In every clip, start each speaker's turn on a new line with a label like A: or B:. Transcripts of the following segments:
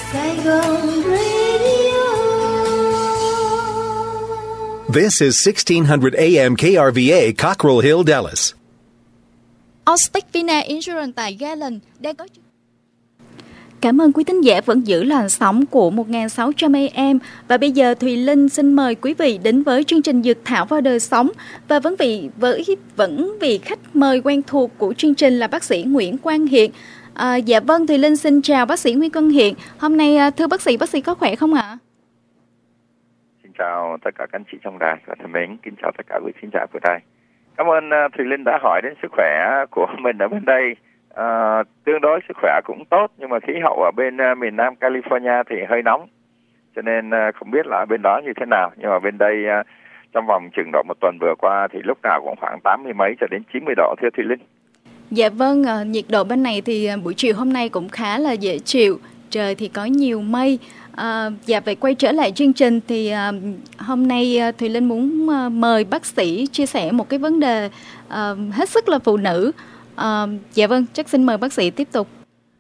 A: Saigon Radio.
B: This is 1600 AM KRVA, Cockrell Hill, Dallas.
C: Austic Vina Insurance tại Garland đang có.
D: Cảm ơn quý thính giả vẫn giữ làn sóng của 1600 AM. Và bây giờ Thùy Linh xin mời quý vị đến với chương trình Dược Thảo vào đời sống. Và vẫn vị khách mời quen thuộc của chương trình là bác sĩ Nguyễn Quang Hiện. Dạ vâng, Thùy Linh xin chào bác sĩ Nguyễn Quang Hiện. Hôm nay thưa bác sĩ có khỏe không ạ?
E: Xin chào tất cả các anh chị trong đài và thân mến, kính chào tất cả quý khán giả của đài. Cảm ơn Thùy Linh đã hỏi đến sức khỏe của mình ở bên đây. Tương đối sức khỏe cũng tốt, nhưng mà khí hậu ở bên miền Nam California thì hơi nóng, cho nên không biết là ở bên đó như thế nào. Nhưng mà bên đây trong vòng chừng độ một tuần vừa qua thì lúc nào cũng khoảng 80 mấy cho đến 90 độ thưa Thùy Linh.
D: Dạ vâng, nhiệt độ bên này thì buổi chiều hôm nay cũng khá là dễ chịu, trời thì có nhiều mây. Dạ, vậy quay trở lại chương trình thì hôm nay Thùy Linh muốn mời bác sĩ chia sẻ một cái vấn đề hết sức là phụ nữ. Dạ vâng, chắc xin mời bác sĩ tiếp tục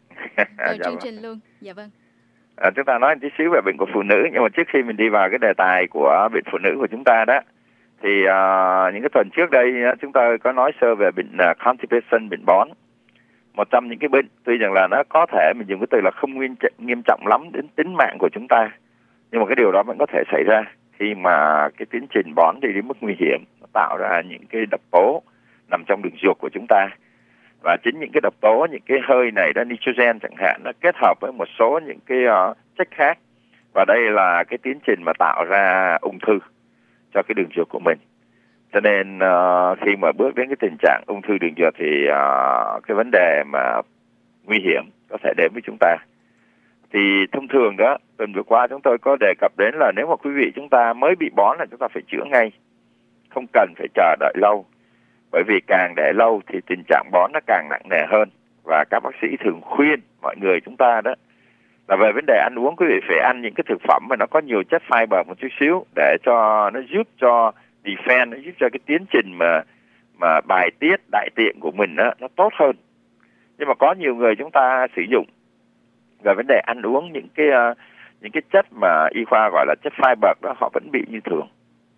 D: chương trình luôn. Dạ vâng.
E: Chúng ta nói một tí xíu về bệnh của phụ nữ, nhưng mà trước khi mình đi vào cái đề tài của bệnh phụ nữ của chúng ta đó, thì những cái tuần trước đây chúng ta có nói sơ về bệnh constipation, bệnh bón. Một trong những cái bệnh tuy rằng là nó có thể mình dùng cái từ là không nghiêm trọng lắm đến tính mạng của chúng ta, nhưng mà cái điều đó vẫn có thể xảy ra khi mà cái tiến trình bón đi đến mức nguy hiểm, nó tạo ra những cái độc tố nằm trong đường ruột của chúng ta. Và chính những cái độc tố, những cái hơi này đó, nitrogen chẳng hạn, nó kết hợp với một số những cái chất khác, và đây là cái tiến trình mà tạo ra ung thư cho cái đường ruột của mình. Cho nên khi mà bước đến cái tình trạng ung thư đường ruột thì cái vấn đề mà nguy hiểm có thể đến với chúng ta. Thì thông thường đó, tuần vừa qua chúng tôi có đề cập đến là nếu mà quý vị chúng ta mới bị bón là chúng ta phải chữa ngay, không cần phải chờ đợi lâu. Bởi vì càng để lâu thì tình trạng bón nó càng nặng nề hơn. Và các bác sĩ thường khuyên mọi người chúng ta đó là về vấn đề ăn uống, quý vị phải ăn những cái thực phẩm mà nó có nhiều chất fiber một chút xíu, để cho nó giúp cho defense, nó giúp cho cái tiến trình mà bài tiết đại tiện của mình đó, nó tốt hơn. Nhưng mà có nhiều người chúng ta sử dụng về vấn đề ăn uống những cái chất mà y khoa gọi là chất fiber đó, họ vẫn bị như thường.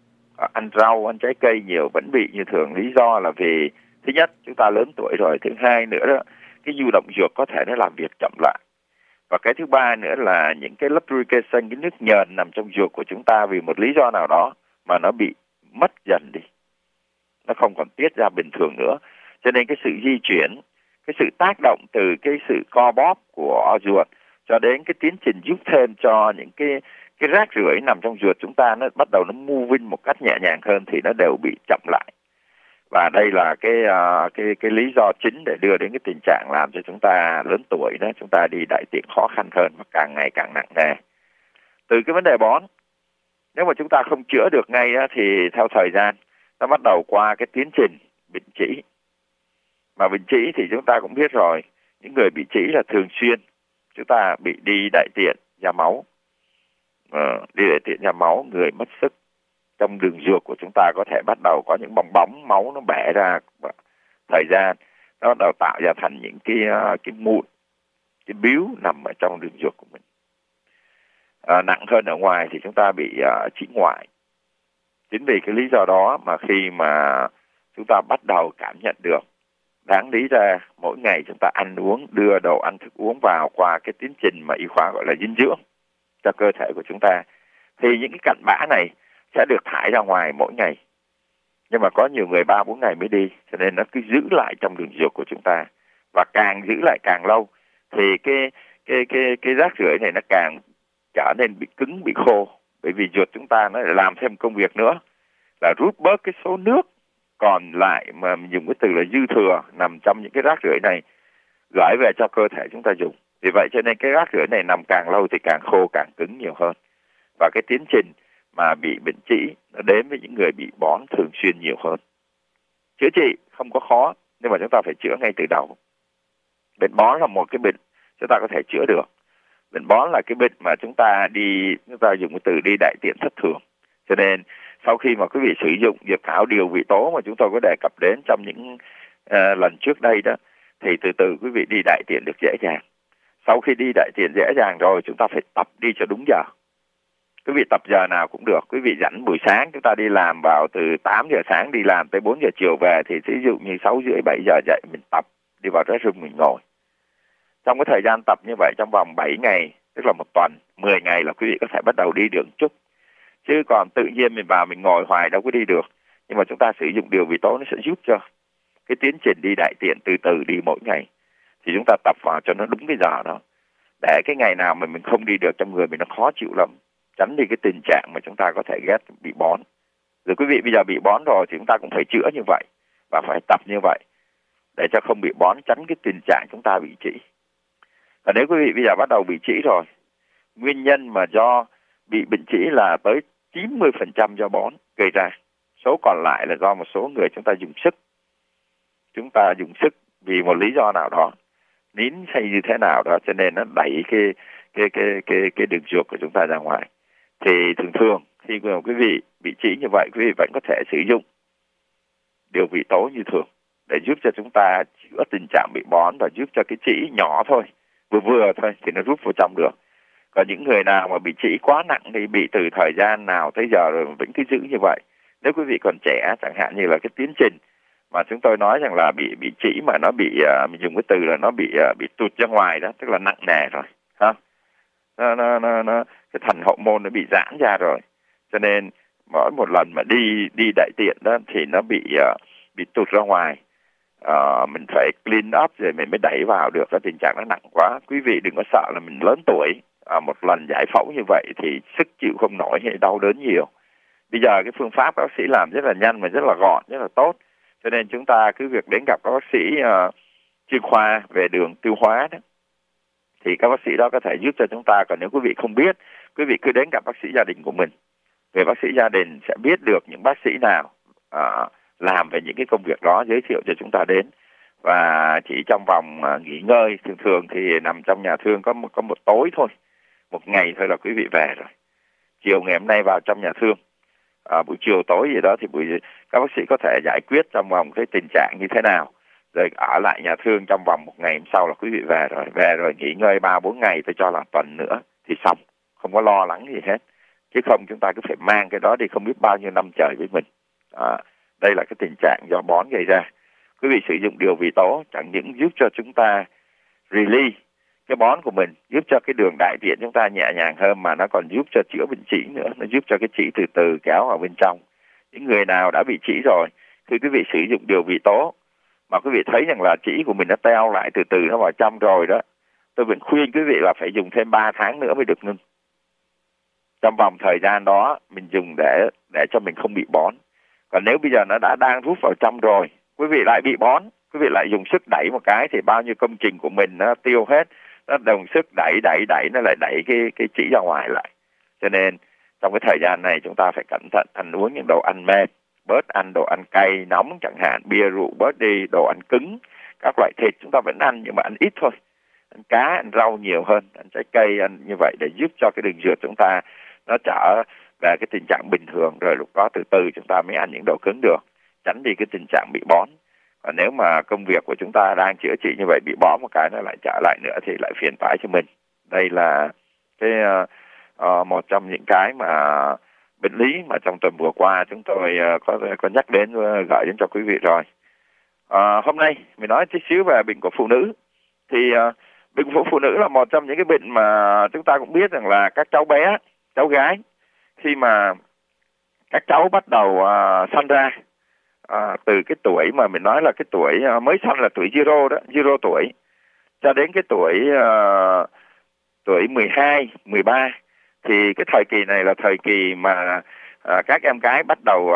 E: Ăn rau, ăn trái cây nhiều vẫn bị như thường. Lý do là vì thứ nhất chúng ta lớn tuổi rồi, thứ hai nữa đó cái nhu động ruột có thể nó làm việc chậm lại, và cái thứ ba nữa là những cái lubrication, cái nước nhờn nằm trong ruột của chúng ta vì một lý do nào đó mà nó bị mất dần đi, nó không còn tiết ra bình thường nữa. Cho nên cái sự di chuyển, cái sự tác động từ cái sự co bóp của ruột cho đến cái tiến trình giúp thêm cho những cái rác rưởi nằm trong ruột chúng ta nó bắt đầu nó moving một cách nhẹ nhàng hơn thì nó đều bị chậm lại. Và đây là cái lý do chính để đưa đến cái tình trạng làm cho chúng ta lớn tuổi đó, chúng ta đi đại tiện khó khăn hơn và càng ngày càng nặng nề. Từ cái vấn đề bón, nếu mà chúng ta không chữa được ngay đó, thì theo thời gian nó bắt đầu qua cái tiến trình bệnh trĩ. Mà bệnh trĩ thì chúng ta cũng biết rồi, những người bị trĩ là thường xuyên chúng ta bị đi đại tiện ra máu. Đi đại tiện ra máu, người mất sức, trong đường ruột của chúng ta có thể bắt đầu có những bong bóng máu nó bẻ ra, thời gian nó bắt đầu tạo ra thành những cái mụn, cái bíu nằm ở trong đường ruột của mình. Nặng hơn ở ngoài thì chúng ta bị trĩ ngoại. Chính vì cái lý do đó mà khi mà chúng ta bắt đầu cảm nhận được, đáng lý ra mỗi ngày chúng ta ăn uống, đưa đồ ăn thức uống vào qua cái tiến trình mà y khoa gọi là dinh dưỡng cho cơ thể của chúng ta, thì những cái cặn bã này sẽ được thải ra ngoài mỗi ngày. Nhưng mà có nhiều người 3-4 ngày mới đi, cho nên nó cứ giữ lại trong đường ruột của chúng ta, và càng giữ lại càng lâu thì cái rác rưởi này nó càng trở nên bị cứng, bị khô. Bởi vì ruột chúng ta nó lại làm thêm công việc nữa là rút bớt cái số nước còn lại mà mình dùng cái từ là dư thừa nằm trong những cái rác rưởi này, gửi về cho cơ thể chúng ta dùng. Vì vậy cho nên cái rác rưởi này nằm càng lâu thì càng khô, càng cứng nhiều hơn. Và cái tiến trình mà bị bệnh trĩ nó đến với những người bị bón thường xuyên nhiều hơn. Chữa trị không có khó, nhưng mà chúng ta phải chữa ngay từ đầu. Bệnh bón là một cái bệnh chúng ta có thể chữa được. Bệnh bón là cái bệnh mà chúng ta dùng cái từ đi đại tiện thất thường. Cho nên sau khi mà quý vị sử dụng dược thảo điều vị tố mà chúng tôi có đề cập đến trong những lần trước đây đó, thì từ từ quý vị đi đại tiện được dễ dàng. Sau khi đi đại tiện dễ dàng rồi, chúng ta phải tập đi cho đúng giờ. Quý vị tập giờ nào cũng được. Quý vị rảnh buổi sáng chúng ta đi làm vào từ 8 giờ sáng đi làm tới 4 giờ chiều về, thì ví dụ như 6 rưỡi 7 giờ dậy mình tập, đi vào restroom mình ngồi. Trong cái thời gian tập như vậy trong vòng 7 ngày, tức là 1 tuần, 10 ngày là quý vị có thể bắt đầu đi được chút. Chứ còn tự nhiên mình vào mình ngồi hoài đâu có đi được. Nhưng mà chúng ta sử dụng điều vị tố nó sẽ giúp cho cái tiến trình đi đại tiện từ từ đi mỗi ngày. Thì chúng ta tập vào cho nó đúng cái giờ đó. Để cái ngày nào mà mình không đi được trong người mình nó khó chịu lắm. Tránh đi cái tình trạng mà chúng ta có thể ghét bị bón. Rồi quý vị bây giờ bị bón rồi thì chúng ta cũng phải chữa như vậy. Và phải tập như vậy. Để cho không bị bón, tránh cái tình trạng chúng ta bị trĩ. Và nếu quý vị bây giờ bắt đầu bị trĩ rồi, nguyên nhân mà do bị bệnh trĩ là tới 90% do bón gây ra. Số còn lại là do một số người chúng ta dùng sức. Chúng ta dùng sức vì một lý do nào đó, nín hay như thế nào đó, cho nên nó đẩy cái đường ruột của chúng ta ra ngoài. Thì thường khi mà quý vị bị trĩ như vậy, quý vị vẫn có thể sử dụng điều vị tố như thường để giúp cho chúng ta chữa tình trạng bị bón và giúp cho cái trĩ nhỏ thôi, vừa thôi thì nó rút vào trong được. Còn những người nào mà bị trĩ quá nặng thì bị từ thời gian nào tới giờ rồi vẫn cứ giữ như vậy. Nếu quý vị còn trẻ, chẳng hạn như là cái tiến trình mà chúng tôi nói rằng là bị trĩ mà nó bị mình dùng cái từ là nó bị tụt ra ngoài đó, tức là nặng nề rồi, ha. Nó cái thành hậu môn nó bị giãn ra rồi, cho nên mỗi một lần mà đi đại tiện đó thì nó bị tụt ra ngoài. Mình phải clean up rồi mình mới đẩy vào được. Cái tình trạng nó nặng quá, quý vị đừng có sợ là mình lớn tuổi, một lần giải phẫu như vậy thì sức chịu không nổi hay đau đớn nhiều. Bây giờ cái phương pháp các bác sĩ làm rất là nhanh và rất là gọn, rất là tốt, cho nên chúng ta cứ việc đến gặp các bác sĩ chuyên khoa về đường tiêu hóa đó, thì các bác sĩ đó có thể giúp cho chúng ta. Còn nếu quý vị không biết, quý vị cứ đến gặp bác sĩ gia đình của mình. Về bác sĩ gia đình sẽ biết được những bác sĩ nào làm về những cái công việc đó, giới thiệu cho chúng ta đến. Và chỉ trong vòng nghỉ ngơi, thường thì nằm trong nhà thương có một tối thôi, một ngày thôi là quý vị về rồi. Chiều ngày hôm nay vào trong nhà thương, buổi chiều tối gì đó thì các bác sĩ có thể giải quyết trong vòng cái tình trạng như thế nào, rồi ở lại nhà thương trong vòng một ngày hôm sau là quý vị về rồi nghỉ ngơi 3-4 ngày, tôi cho là tuần nữa thì xong, không có lo lắng gì hết. Chứ không chúng ta cứ phải mang cái đó đi không biết bao nhiêu năm trời với mình. Đây là cái tình trạng do bón gây ra. Quý vị sử dụng điều vị tố chẳng những giúp cho chúng ta release cái bón của mình, giúp cho cái đường đại tiện chúng ta nhẹ nhàng hơn, mà nó còn giúp cho chữa bệnh trĩ nữa. Nó giúp cho cái trĩ từ từ kéo vào bên trong. Những người nào đã bị trĩ rồi, khi quý vị sử dụng điều vị tố mà quý vị thấy rằng là trĩ của mình nó teo lại từ từ nó vào trong rồi đó, tôi vẫn khuyên quý vị là phải dùng thêm 3 tháng nữa mới được ngưng. Trong vòng thời gian đó mình dùng để cho mình không bị bón. Còn nếu bây giờ nó đang rút vào trong rồi, quý vị lại bị bón, quý vị lại dùng sức đẩy một cái thì bao nhiêu công trình của mình nó tiêu hết. Nó đồng sức đẩy nó lại đẩy cái trĩ ra ngoài lại. Cho nên trong cái thời gian này chúng ta phải cẩn thận ăn uống những đồ ăn mềm, bớt ăn đồ ăn cay nóng chẳng hạn, bia rượu bớt đi, đồ ăn cứng, các loại thịt chúng ta vẫn ăn nhưng mà ăn ít thôi. Ăn cá, ăn rau nhiều hơn, ăn trái cây, ăn như vậy để giúp cho cái đường ruột chúng ta nó trở về cái tình trạng bình thường, rồi lúc đó từ từ chúng ta mới ăn những đồ cứng được, tránh đi cái tình trạng bị bón. Còn nếu mà công việc của chúng ta đang chữa trị như vậy, bị bón một cái nó lại trở lại nữa thì lại phiền toái cho mình. Đây là cái một trong những cái mà bệnh lý mà trong tuần vừa qua chúng tôi có nhắc đến, gửi đến cho quý vị rồi. Hôm nay mình nói chút xíu về bệnh của phụ nữ. Thì bệnh của phụ nữ là một trong những cái bệnh mà chúng ta cũng biết rằng là các cháu bé, cháu gái, khi mà các cháu bắt đầu sanh ra, từ cái tuổi mà mình nói là cái tuổi mới sanh là tuổi zero đó, zero tuổi, cho đến cái tuổi 12, 13, thì cái thời kỳ này là thời kỳ mà các em gái bắt đầu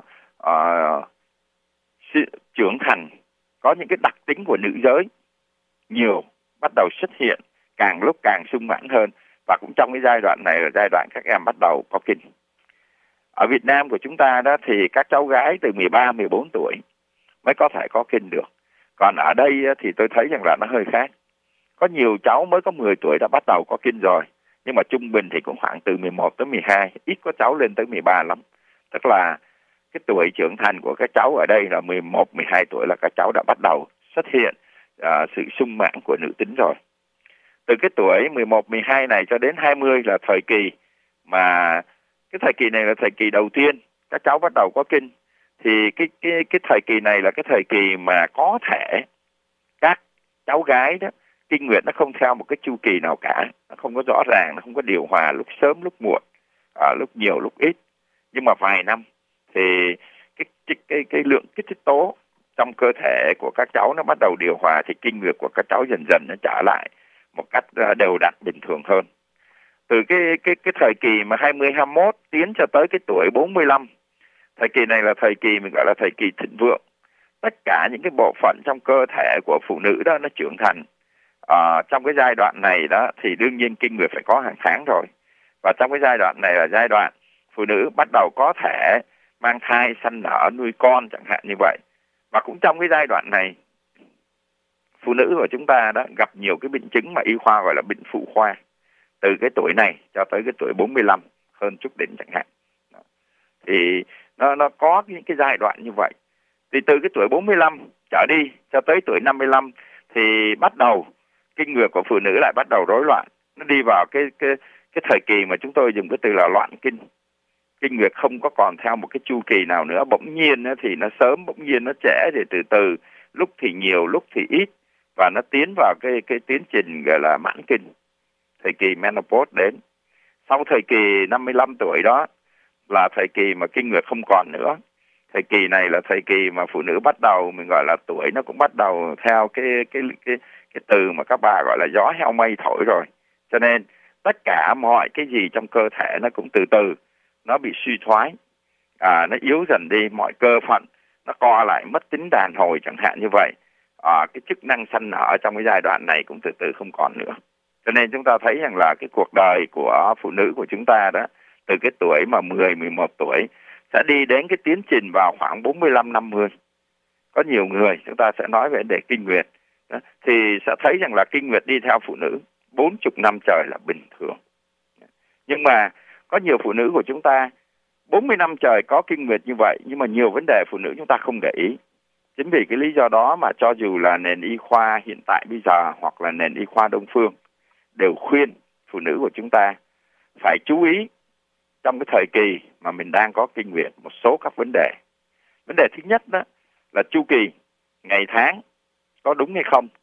E: trưởng thành, có những cái đặc tính của nữ giới nhiều, bắt đầu xuất hiện, càng lúc càng sung mãn hơn. Và cũng trong cái giai đoạn này là giai đoạn các em bắt đầu có kinh. Ở Việt Nam của chúng ta đó thì các cháu gái từ 13, 14 tuổi mới có thể có kinh được. Còn ở đây thì tôi thấy rằng là nó hơi khác. Có nhiều cháu mới có 10 tuổi đã bắt đầu có kinh rồi. Nhưng mà trung bình thì cũng khoảng từ 11 tới 12, ít có cháu lên tới 13 lắm. Tức là cái tuổi trưởng thành của các cháu ở đây là 11, 12 tuổi là các cháu đã bắt đầu xuất hiện sự sung mãn của nữ tính rồi. Từ cái tuổi 11, 12 này cho đến 20 là thời kỳ mà cái thời kỳ này là thời kỳ đầu tiên các cháu bắt đầu có kinh. Thì cái thời kỳ này là cái thời kỳ mà có thể các cháu gái đó kinh nguyệt nó không theo một cái chu kỳ nào cả, nó không có rõ ràng, nó không có điều hòa lúc sớm lúc muộn, lúc nhiều lúc ít. Nhưng mà vài năm thì cái lượng kích thích tố trong cơ thể của các cháu nó bắt đầu điều hòa, thì kinh nguyệt của các cháu dần dần nó trở lại một cách đều đặn bình thường hơn. Từ cái thời kỳ mà 20, 21 tiến cho tới cái tuổi 45, thời kỳ này là thời kỳ mình gọi là thời kỳ thịnh vượng. Tất cả những cái bộ phận trong cơ thể của phụ nữ đó nó trưởng thành. Trong cái giai đoạn này đó thì đương nhiên kinh nguyệt phải có hàng tháng rồi. Và trong cái giai đoạn này là giai đoạn phụ nữ bắt đầu có thể mang thai, sanh nở, nuôi con chẳng hạn như vậy. Và cũng trong cái giai đoạn này, phụ nữ của chúng ta đó gặp nhiều cái bệnh chứng mà y khoa gọi là bệnh phụ khoa. Từ cái tuổi này cho tới cái tuổi 45 hơn chút đỉnh chẳng hạn. Thì nó có những cái giai đoạn như vậy. Thì từ cái tuổi 45 trở đi cho tới tuổi 55 thì bắt đầu kinh nguyệt của phụ nữ lại bắt đầu rối loạn. Nó đi vào cái thời kỳ mà chúng tôi dùng cái từ là loạn kinh. Kinh nguyệt không có còn theo một cái chu kỳ nào nữa. Bỗng nhiên thì nó sớm, bỗng nhiên nó trễ, thì từ từ, lúc thì nhiều, lúc thì ít. Và nó tiến vào cái tiến trình gọi là mãn kinh. Thời kỳ menopause đến. Sau thời kỳ 55 tuổi đó là thời kỳ mà kinh nguyệt không còn nữa. Thời kỳ này là thời kỳ mà phụ nữ bắt đầu, mình gọi là tuổi nó cũng bắt đầu theo cái từ mà các bà gọi là gió heo mây thổi rồi. Cho nên tất cả mọi cái gì trong cơ thể nó cũng từ từ nó bị suy thoái, nó yếu dần đi, mọi cơ phận nó co lại, mất tính đàn hồi chẳng hạn như vậy. Cái chức năng sanh nở trong cái giai đoạn này cũng từ từ không còn nữa. Cho nên chúng ta thấy rằng là cái cuộc đời của phụ nữ của chúng ta đó, từ cái tuổi mà 10, 11 tuổi sẽ đi đến cái tiến trình vào khoảng 45, 50. Có nhiều người chúng ta sẽ nói về vấn đề kinh nguyệt đó, thì sẽ thấy rằng là kinh nguyệt đi theo phụ nữ 40 năm trời là bình thường. Nhưng mà có nhiều phụ nữ của chúng ta 40 năm trời có kinh nguyệt như vậy, nhưng mà nhiều vấn đề phụ nữ chúng ta không để ý. Chính vì cái lý do đó mà cho dù là nền y khoa hiện tại bây giờ hoặc là nền y khoa Đông phương đều khuyên phụ nữ của chúng ta phải chú ý trong cái thời kỳ mà mình đang có kinh nguyệt một số các vấn đề. Vấn đề thứ nhất đó là chu kỳ, ngày tháng có đúng hay không.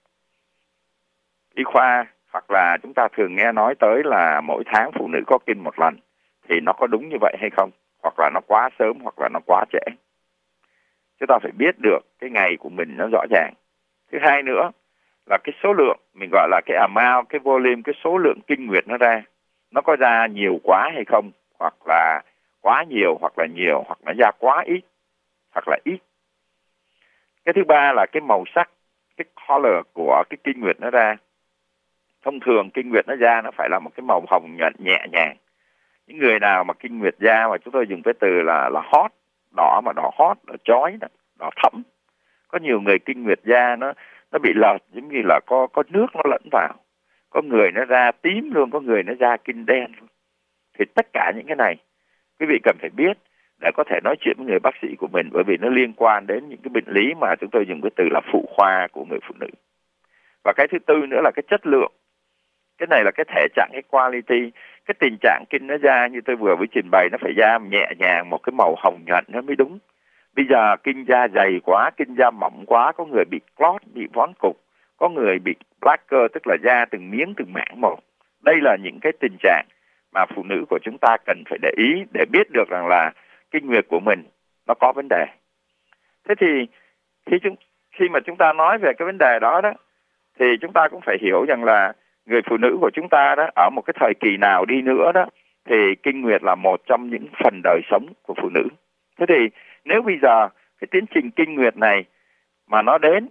E: Y khoa hoặc là chúng ta thường nghe nói tới là mỗi tháng phụ nữ có kinh một lần, thì nó có đúng như vậy hay không, hoặc là nó quá sớm hoặc là nó quá trễ. Chúng ta phải biết được cái ngày của mình nó rõ ràng. Thứ hai nữa là cái số lượng, mình gọi là cái amount, cái volume, cái số lượng kinh nguyệt nó ra, nó có ra nhiều quá hay không, hoặc là quá nhiều, hoặc là nhiều, hoặc là ra quá ít, hoặc là ít. Cái thứ ba là cái màu sắc, cái color của cái kinh nguyệt nó ra. Thông thường kinh nguyệt nó ra nó phải là một cái màu hồng nhuận nhẹ nhàng. Những người nào mà kinh nguyệt da mà chúng tôi dùng cái từ là hot, đỏ mà đỏ hot, đỏ chói, đỏ thẫm. Có nhiều người kinh nguyệt da nó bị lợt, giống như là có nước nó lẫn vào. Có người nó ra tím luôn, có người nó ra kinh đen luôn. Thì tất cả những cái này quý vị cần phải biết để có thể nói chuyện với người bác sĩ của mình, bởi vì nó liên quan đến những cái bệnh lý mà chúng tôi dùng cái từ là phụ khoa của người phụ nữ. Và cái thứ tư nữa là cái chất lượng. Cái này là cái thể trạng, cái quality. Cái tình trạng kinh nó ra như tôi vừa mới trình bày, nó phải ra nhẹ nhàng, một cái màu hồng nhuận nó mới đúng. Bây giờ kinh da dày quá, kinh da mỏng quá, có người bị clot, bị vón cục, có người bị plaque, tức là da từng miếng từng mảng một. Đây là những cái tình trạng mà phụ nữ của chúng ta cần phải để ý để biết được rằng là kinh nguyệt của mình nó có vấn đề. Thế thì khi mà chúng ta nói về cái vấn đề đó đó, thì chúng ta cũng phải hiểu rằng là người phụ nữ của chúng ta đó, ở một cái thời kỳ nào đi nữa đó, thì kinh nguyệt là một trong những phần đời sống của phụ nữ. Thế thì nếu bây giờ cái tiến trình kinh nguyệt này mà nó đến,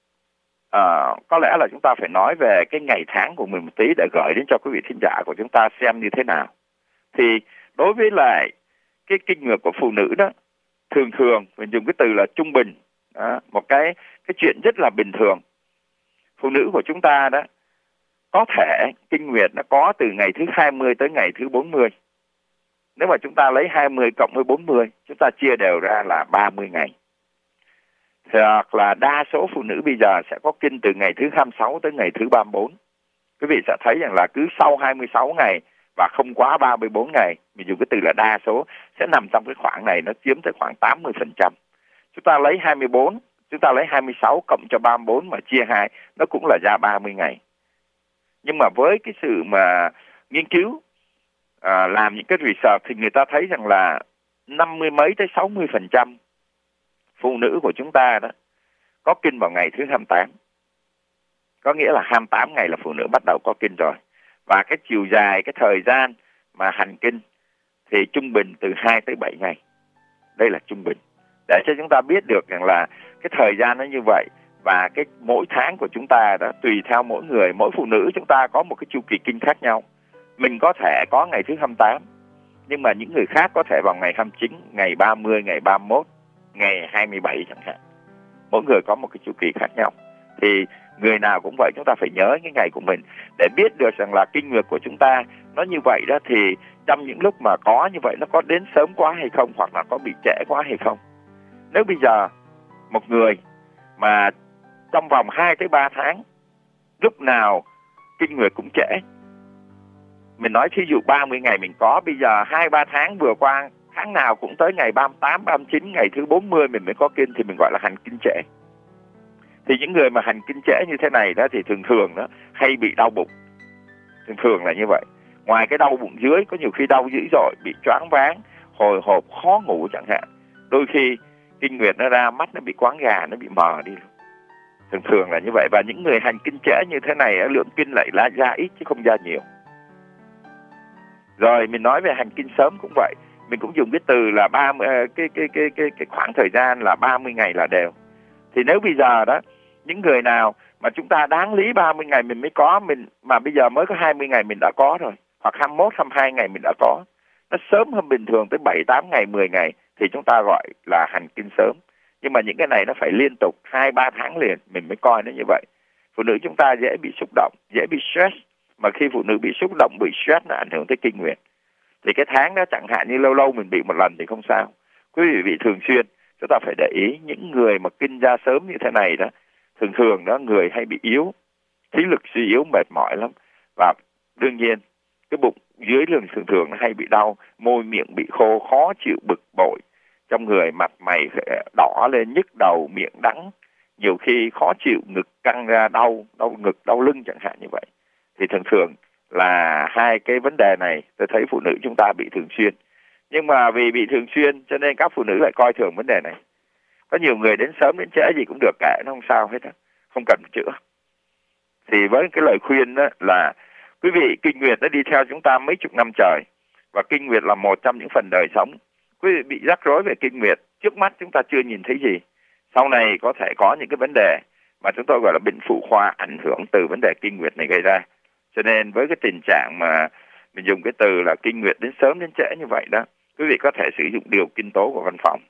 E: có lẽ là chúng ta phải nói về cái ngày tháng của mình một tí để gửi đến cho quý vị thính giả của chúng ta xem như thế nào. Thì đối với lại cái kinh nguyệt của phụ nữ đó, thường mình dùng cái từ là trung bình, một cái chuyện rất là bình thường. Phụ nữ của chúng ta đó có thể kinh nguyệt nó có từ ngày thứ 20 tới ngày thứ 40. Nếu mà chúng ta lấy 20 cộng với 40, chúng ta chia đều ra là 30 ngày. Hoặc là đa số phụ nữ bây giờ sẽ có kinh từ ngày thứ 26 tới ngày thứ 34. Quý vị sẽ thấy rằng là cứ sau 26 ngày và không quá 34 ngày, mình dùng cái từ là đa số, sẽ nằm trong cái khoảng này, nó chiếm tới khoảng 80%. Chúng ta lấy 24, chúng ta lấy 26 cộng cho 34 mà chia 2, nó cũng là ra 30 ngày. Nhưng mà với cái sự mà nghiên cứu, làm những cái research thì người ta thấy rằng là 50 mấy tới 60% phụ nữ của chúng ta đó có kinh vào ngày thứ 28. Có nghĩa là 28 ngày là phụ nữ bắt đầu có kinh rồi. Và cái chiều dài, cái thời gian mà hành kinh thì trung bình từ 2 tới 7 ngày. Đây là trung bình. Để cho chúng ta biết được rằng là cái thời gian nó như vậy. Và cái mỗi tháng của chúng ta đó, tùy theo mỗi người, mỗi phụ nữ chúng ta có một cái chu kỳ kinh khác nhau. Mình có thể có ngày thứ 28, nhưng mà những người khác có thể vào ngày 29, ngày 30, ngày 31, ngày 27 chẳng hạn. Mỗi người có một cái chu kỳ khác nhau. Thì người nào cũng vậy, chúng ta phải nhớ cái ngày của mình để biết được rằng là kinh nguyệt của chúng ta nó như vậy đó, thì trong những lúc mà có như vậy nó có đến sớm quá hay không, hoặc là có bị trễ quá hay không. Nếu bây giờ một người mà trong vòng 2 tới 3 tháng lúc nào kinh nguyệt cũng trễ, mình nói thí dụ 30 ngày mình có, bây giờ 2-3 tháng vừa qua tháng nào cũng tới ngày 38, 39, ngày thứ 40 mình mới có kinh, thì mình gọi là hành kinh trễ. Thì những người mà hành kinh trễ như thế này đó thì thường đó hay bị đau bụng. Thường là như vậy. Ngoài cái đau bụng dưới, có nhiều khi đau dữ dội, bị choáng váng, hồi hộp, khó ngủ chẳng hạn. Đôi khi kinh nguyệt nó ra, mắt nó bị quáng gà, nó bị mờ đi luôn. Thường là như vậy. Và những người hành kinh trễ như thế này, lượng kinh lại ra ít chứ không ra nhiều. Rồi mình nói về hành kinh sớm cũng vậy. Mình cũng dùng cái từ là cái khoảng thời gian là 30 ngày là đều. Thì nếu bây giờ đó, những người nào mà chúng ta đáng lý 30 ngày mình mới có, mà bây giờ mới có 20 ngày mình đã có rồi, hoặc 21, 22 ngày mình đã có, nó sớm hơn bình thường tới 7, 8 ngày, 10 ngày, thì chúng ta gọi là hành kinh sớm. Nhưng mà những cái này nó phải liên tục 2-3 tháng liền mình mới coi nó như vậy. Phụ nữ chúng ta dễ bị xúc động, dễ bị stress, mà khi phụ nữ bị xúc động, bị stress nó ảnh hưởng tới kinh nguyệt. Thì cái tháng đó chẳng hạn như lâu lâu mình bị một lần thì không sao. Quý vị bị thường xuyên, chúng ta phải để ý những người mà kinh ra sớm như thế này đó, thường đó người hay bị yếu, khí lực suy yếu, mệt mỏi lắm. Và đương nhiên cái bụng dưới thường nó hay bị đau, môi miệng bị khô, khó chịu, bực bội, trong người mặt mày đỏ lên, nhức đầu, miệng đắng, nhiều khi khó chịu, ngực căng ra, đau ngực, đau lưng chẳng hạn như vậy. Thì thường là hai cái vấn đề này tôi thấy phụ nữ chúng ta bị thường xuyên. Nhưng mà vì bị thường xuyên cho nên các phụ nữ lại coi thường vấn đề này. Có nhiều người đến sớm đến trễ gì cũng được cả, nó không sao hết á, không cần chữa. Thì với cái lời khuyên đó là quý vị, kinh nguyệt nó đi theo chúng ta mấy chục năm trời, và kinh nguyệt là một trong những phần đời sống. Quý vị bị rắc rối về kinh nguyệt, trước mắt chúng ta chưa nhìn thấy gì, sau này có thể có những cái vấn đề mà chúng tôi gọi là bệnh phụ khoa ảnh hưởng từ vấn đề kinh nguyệt này gây ra. Cho nên với cái tình trạng mà mình dùng cái từ là kinh nguyệt đến sớm đến trễ như vậy đó, quý vị có thể sử dụng điều kinh tố của văn phòng,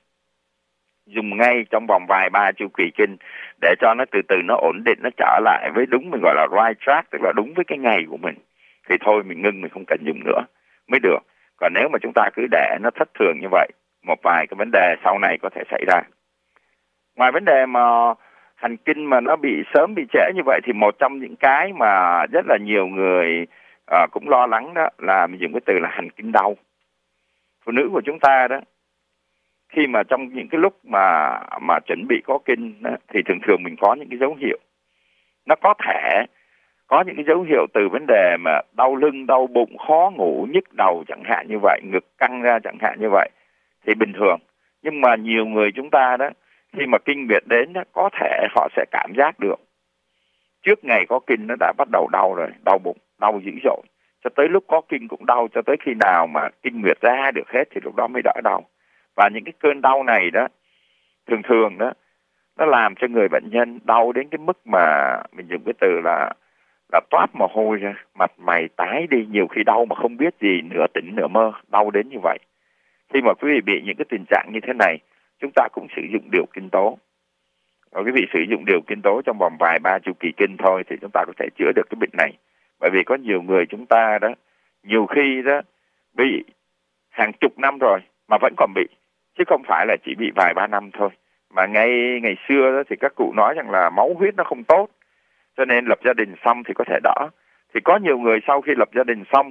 E: dùng ngay trong vòng vài 3 chu kỳ kinh để cho nó từ từ nó ổn định, nó trở lại với đúng, mình gọi là right track, tức là đúng với cái ngày của mình. Thì thôi mình ngưng, mình không cần dùng nữa mới được. Còn nếu mà chúng ta cứ để nó thất thường như vậy, một vài cái vấn đề sau này có thể xảy ra. Ngoài vấn đề mà hành kinh mà nó bị sớm bị trễ như vậy, thì một trong những cái mà rất là nhiều người cũng lo lắng đó là mình dùng cái từ là hành kinh đau. Phụ nữ của chúng ta đó, khi mà trong những cái lúc mà chuẩn bị có kinh đó, thì thường mình có những cái dấu hiệu. Nó có thể có những cái dấu hiệu từ vấn đề mà đau lưng, đau bụng, khó ngủ, nhức đầu chẳng hạn như vậy, ngực căng ra chẳng hạn như vậy, thì bình thường. Nhưng mà nhiều người chúng ta đó, khi mà kinh nguyệt đến đó, có thể họ sẽ cảm giác được trước ngày có kinh nó đã bắt đầu đau rồi, đau bụng, đau dữ dội, cho tới lúc có kinh cũng đau, cho tới khi nào mà kinh nguyệt ra được hết thì lúc đó mới đỡ đau. Và những cái cơn đau này đó, thường đó, nó làm cho người bệnh nhân đau đến cái mức mà mình dùng cái từ là toát mồ hôi ra, mặt mày tái đi, nhiều khi đau mà không biết gì, nửa tỉnh nửa mơ, đau đến như vậy. Khi mà quý vị bị những cái tình trạng như thế này, chúng ta cũng sử dụng điều kinh tố. Và quý vị sử dụng điều kinh tố trong vòng vài 3 chu kỳ kinh thôi thì chúng ta có thể chữa được cái bệnh này. Bởi vì có nhiều người chúng ta đó, nhiều khi đó bị hàng chục năm rồi mà vẫn còn bị, chứ không phải là chỉ bị vài 3 năm thôi. Mà ngày xưa đó thì các cụ nói rằng là máu huyết nó không tốt, cho nên lập gia đình xong thì có thể đỡ. Thì có nhiều người sau khi lập gia đình xong,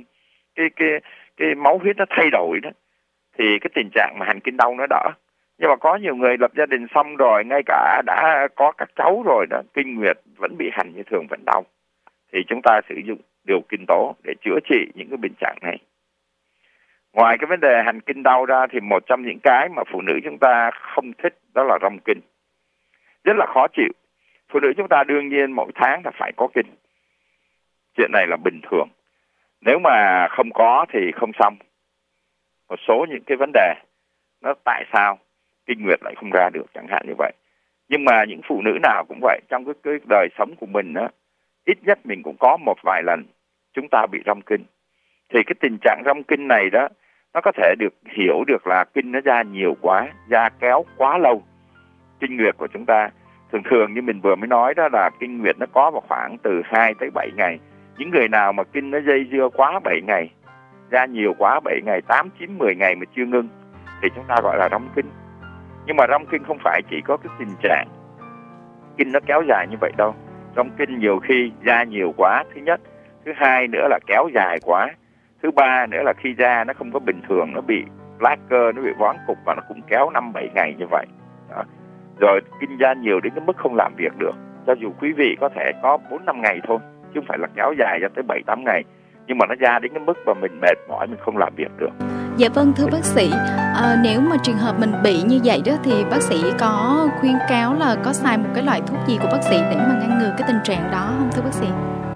E: cái máu huyết nó thay đổi đó, thì cái tình trạng mà hành kinh đau nó đỡ. Nhưng mà có nhiều người lập gia đình xong rồi, ngay cả đã có các cháu rồi đó, kinh nguyệt vẫn bị hành như thường, vẫn đau. Thì chúng ta sử dụng điều kinh tố để chữa trị những cái bệnh trạng này. Ngoài cái vấn đề hành kinh đau ra thì một trong những cái mà phụ nữ chúng ta không thích đó là rong kinh. Rất là khó chịu. Phụ nữ chúng ta đương nhiên mỗi tháng là phải có kinh. Chuyện này là bình thường. Nếu mà không có thì không xong. Một số những cái vấn đề nó tại sao kinh nguyệt lại không ra được, chẳng hạn như vậy. Nhưng mà những phụ nữ nào cũng vậy, trong cái đời sống của mình đó, ít nhất mình cũng có một vài lần chúng ta bị rong kinh. Thì cái tình trạng rong kinh này đó, nó có thể được hiểu được là kinh nó ra nhiều quá, ra kéo quá lâu. Kinh nguyệt của chúng ta thường như mình vừa mới nói đó, là kinh nguyệt nó có vào khoảng từ 2 tới 7 ngày. Những người nào mà kinh nó dây dưa quá 7 ngày, ra nhiều quá 7 ngày, 8, 9, 10 ngày mà chưa ngưng, thì chúng ta gọi là rong kinh. Nhưng mà rong kinh không phải chỉ có cái tình trạng kinh nó kéo dài như vậy đâu. Rong kinh nhiều khi ra nhiều quá, thứ nhất. Thứ hai nữa là kéo dài quá. Thứ ba nữa là khi ra nó không có bình thường, nó bị plaque, nó bị vón cục và nó cũng kéo 5-7 ngày như vậy. Đó. Rồi kinh ra nhiều đến cái mức không làm việc được. Cho dù quý vị có thể có 4-5 ngày thôi, chứ không phải là kéo dài ra tới 7-8 ngày. Nhưng mà nó ra đến cái mức mà mình mệt mỏi, mình không làm việc được.
D: Dạ vâng, thưa bác sĩ, nếu mà trường hợp mình bị như vậy đó thì bác sĩ có khuyên cáo là có xài một cái loại thuốc gì của bác sĩ để mà ngăn ngừa cái tình trạng đó không thưa bác sĩ?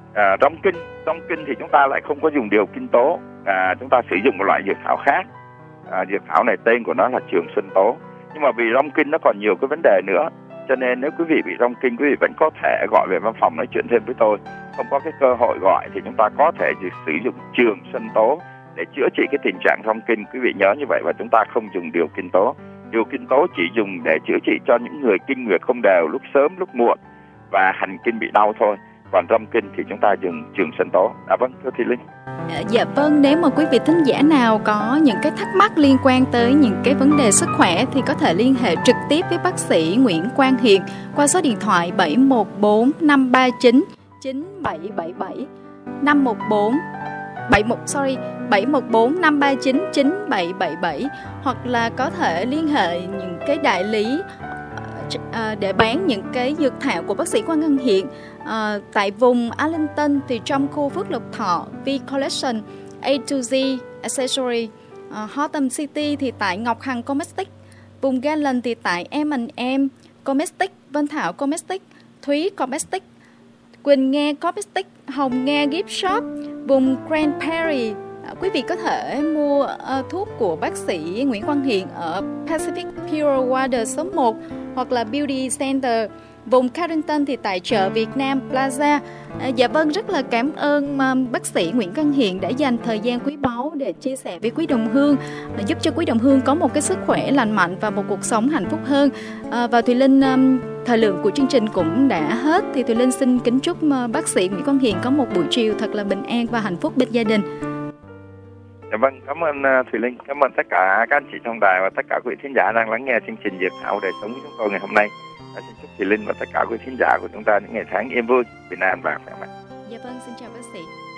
E: Rong kinh thì chúng ta lại không có dùng điều kinh tố, chúng ta sử dụng một loại dược thảo khác. Dược thảo này tên của nó là trường xuân tố. Nhưng mà vì rong kinh nó còn nhiều cái vấn đề nữa, cho nên nếu quý vị bị rong kinh, quý vị vẫn có thể gọi về văn phòng nói chuyện thêm với tôi. Không có cái cơ hội gọi thì chúng ta có thể sử dụng trường xuân tố để chữa trị cái tình trạng rong kinh. Quý vị nhớ như vậy, và chúng ta không dùng điều kinh tố. Điều kinh tố chỉ dùng để chữa trị cho những người kinh nguyệt không đều, lúc sớm lúc muộn và hành kinh bị đau thôi. Còn rong kinh thì chúng ta dùng trường xuân tố. Vâng, thưa Thị Linh.
D: Dạ vâng, nếu mà quý vị thính giả nào có những cái thắc mắc liên quan tới những cái vấn đề sức khỏe thì có thể liên hệ trực tiếp với bác sĩ Nguyễn Quang Hiền qua số điện thoại 714 539 9777 714 539 9777, hoặc là có thể liên hệ những cái đại lý để bán những cái dược thảo của bác sĩ Quang Ngân Hiện tại vùng Arlington thì trong khu Phước Lộc Thọ, V Collection, A to Z Accessory, Hotham City thì tại Ngọc Hằng Cosmetics, vùng Garland thì tại M&M Cosmetics, Vân Thảo Cosmetics, Thúy Cosmetics, Quỳnh Nghe Cosmetics, Hồng Nghe Gift Shop, vùng Grand Prairie. Quý vị có thể mua thuốc của bác sĩ Nguyễn Quang Hiện ở Pacific Pure Water số 1 hoặc là Beauty Center. Vùng Carrington thì tại chợ Việt Nam Plaza. Dạ vâng, rất là cảm ơn bác sĩ Nguyễn Quang Hiện đã dành thời gian quý báu để chia sẻ với quý đồng hương, giúp cho quý đồng hương có một cái sức khỏe lành mạnh và một cuộc sống hạnh phúc hơn. Và Thùy Linh, thời lượng của chương trình cũng đã hết, thì Thùy Linh xin kính chúc bác sĩ Nguyễn Quang Hiện có một buổi chiều thật là bình an và hạnh phúc bên gia đình.
E: Dạ vâng, cảm ơn Thùy Linh, cảm ơn tất cả các anh chị trong đài và tất cả quý thính giả đang lắng nghe chương trình Dược Thảo Đời Sống của chúng tôi ngày hôm nay. Xin chúc Thùy Linh và tất cả quý thính giả của chúng ta những ngày tháng yên vui, bình an và khỏe mạnh.
D: Dạ vâng, xin chào bác sĩ.